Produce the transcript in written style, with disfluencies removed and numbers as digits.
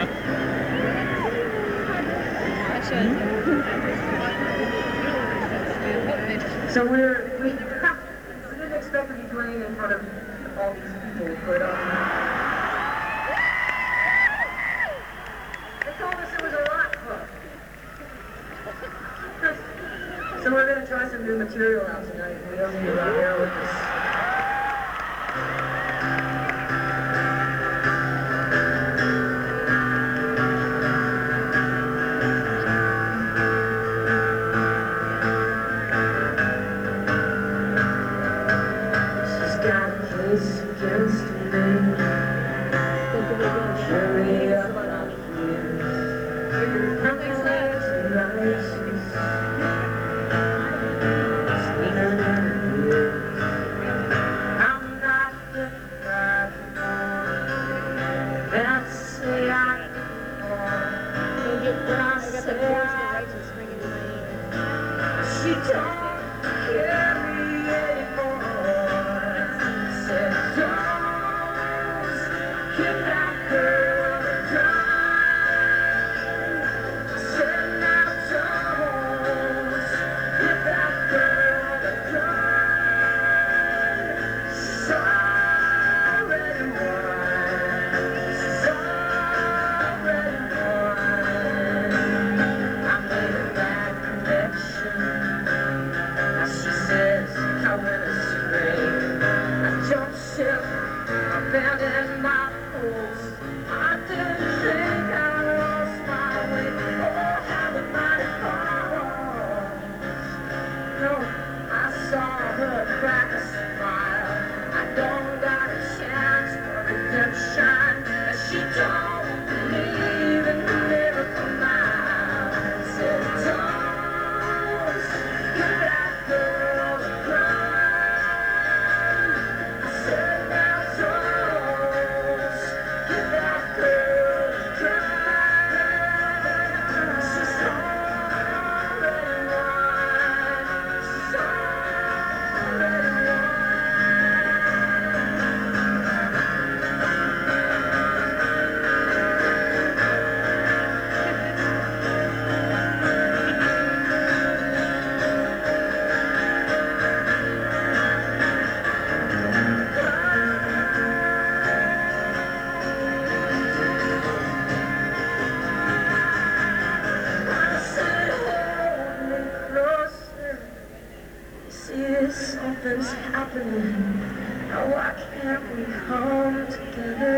So we didn't expect to be playing in front of all these people, but they told us it was a rock club. So we're going to try some new material out tonight. We don't need to here with us. Against me, carry up my fears, I'm not the bad one, that's the I she don't carry anymore. Abandoned my hopes. I didn't think I lost my way. Oh, how the mighty fall. No, I saw her crack a smile. I don't got a chance for redemption. She don't believe in the miracle now. Said, don't give that girl a cry. I said, now something's happening. Now why can't we come together?